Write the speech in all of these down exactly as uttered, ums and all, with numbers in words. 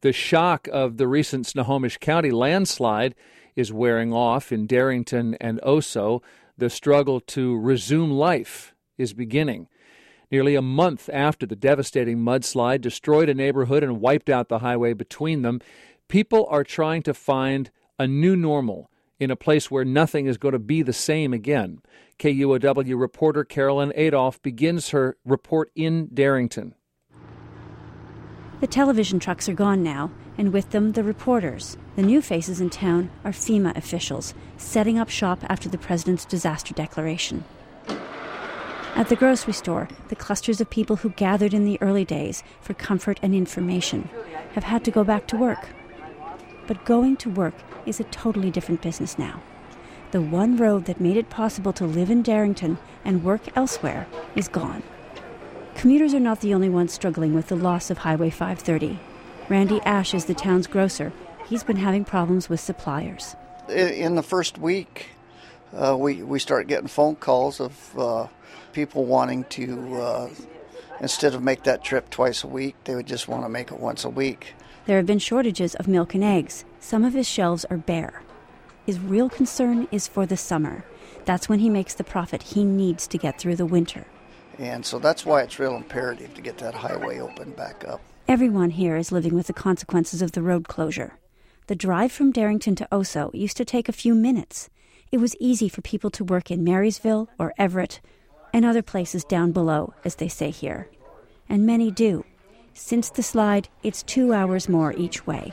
The shock of the recent Snohomish County landslide is wearing off in Darrington and Oso. The struggle to resume life is beginning. Nearly a month after the devastating mudslide destroyed a neighborhood and wiped out the highway between them, people are trying to find a new normal in a place where nothing is going to be the same again. K U O W reporter Carolyn Adolph begins her report in Darrington. The television trucks are gone now, and with them the reporters. The new faces in town are FEMA officials, setting up shop after the president's disaster declaration. At the grocery store, the clusters of people who gathered in the early days for comfort and information have had to go back to work. But going to work is a totally different business now. The one road that made it possible to live in Darrington and work elsewhere is gone. Commuters are not the only ones struggling with the loss of Highway five thirty. Randy Ash is the town's grocer. He's been having problems with suppliers. In the first week, uh, we, we started getting phone calls of uh, people wanting to, uh, instead of make that trip twice a week, they would just want to make it once a week. There have been shortages of milk and eggs. Some of his shelves are bare. His real concern is for the summer. That's when he makes the profit he needs to get through the winter. And so that's why it's real imperative to get that highway open back up. Everyone here is living with the consequences of the road closure. The drive from Darrington to Oso used to take a few minutes. It was easy for people to work in Marysville or Everett and other places down below, as they say here. And many do. Since the slide, it's two hours more each way.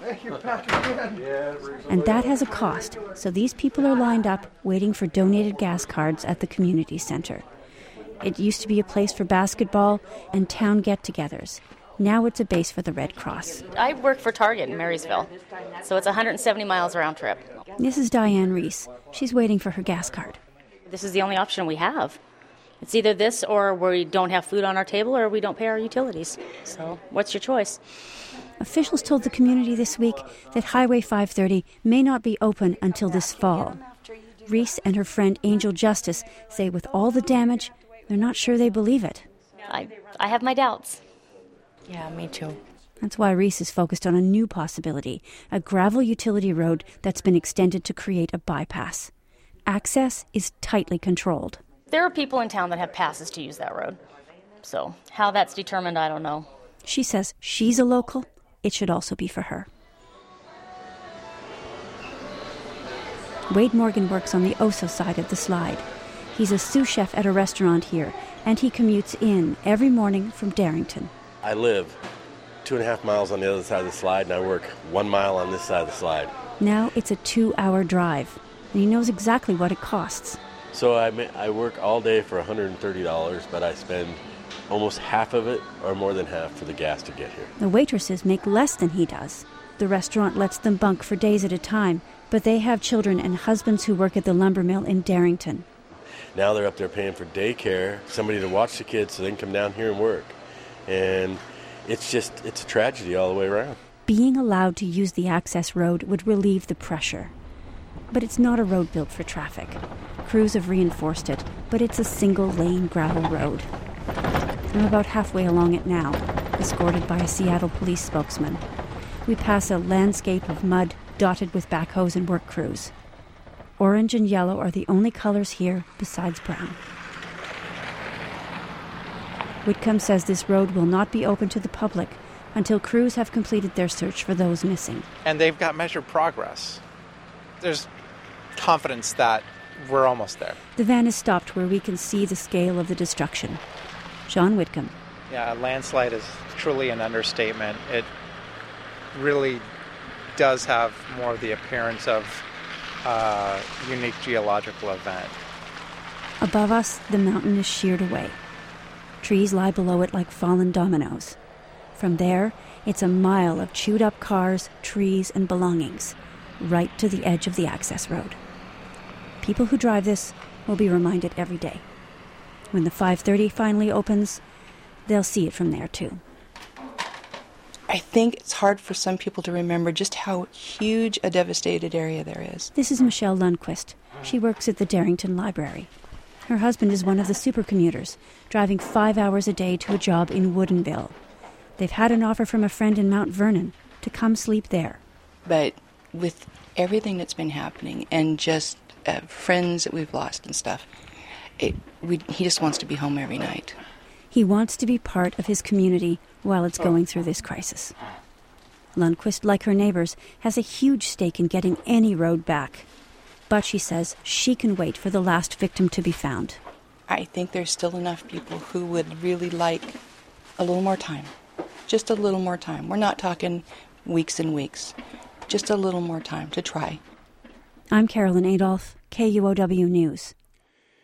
And that has a cost, so these people are lined up waiting for donated gas cards at the community center. It used to be a place for basketball and town get-togethers. Now it's a base for the Red Cross. I work for Target in Marysville, so it's one hundred seventy miles round trip. This is Diane Reese. She's waiting for her gas card. This is the only option we have. It's either this or we don't have food on our table or we don't pay our utilities. So what's your choice? Officials told the community this week that Highway five thirty may not be open until this fall. Reese and her friend Angel Justice say with all the damage, they're not sure they believe it. I, I have my doubts. Yeah, me too. That's why Reese is focused on a new possibility, a gravel utility road that's been extended to create a bypass. Access is tightly controlled. There are people in town that have passes to use that road. So how that's determined, I don't know. She says she's a local. It should also be for her. Wade Morgan works on the Oso side of the slide. He's a sous chef at a restaurant here, and he commutes in every morning from Darrington. I live two and a half miles on the other side of the slide, and I work one mile on this side of the slide. Now it's a two-hour drive, and he knows exactly what it costs. So I, I work all day for one hundred thirty dollars, but I spend almost half of it, or more than half, for the gas to get here. The waitresses make less than he does. The restaurant lets them bunk for days at a time, but they have children and husbands who work at the lumber mill in Darrington. Now they're up there paying for daycare, somebody to watch the kids so they can come down here and work. And it's just, it's a tragedy all the way around. Being allowed to use the access road would relieve the pressure. But it's not a road built for traffic. Crews have reinforced it, but it's a single-lane gravel road. I'm about halfway along it now, escorted by a Seattle police spokesman. We pass a landscape of mud dotted with backhoes and work crews. Orange and yellow are the only colors here besides brown. Whitcomb says this road will not be open to the public until crews have completed their search for those missing. And they've got measured progress. There's confidence that we're almost there. The van is stopped where we can see the scale of the destruction. John Whitcomb. Yeah, a landslide is truly an understatement. It really does have more of the appearance of a unique geological event. Above us, the mountain is sheared away. Trees lie below it like fallen dominoes. From there, it's a mile of chewed-up cars, trees, and belongings, right to the edge of the access road. People who drive this will be reminded every day. When the five thirty finally opens, they'll see it from there, too. I think it's hard for some people to remember just how huge a devastated area there is. This is Michelle Lundquist. She works at the Darrington Library. Her husband is one of the supercommuters, driving five hours a day to a job in Woodinville. They've had an offer from a friend in Mount Vernon, to come sleep there. But with everything that's been happening and just uh, friends that we've lost and stuff, it, we, he just wants to be home every night. He wants to be part of his community while it's going through this crisis. Lundquist, like her neighbors, has a huge stake in getting any road back. But she says she can wait for the last victim to be found. I think there's still enough people who would really like a little more time. Just a little more time. We're not talking weeks and weeks. Just a little more time to try. I'm Carolyn Adolph, K U O W News.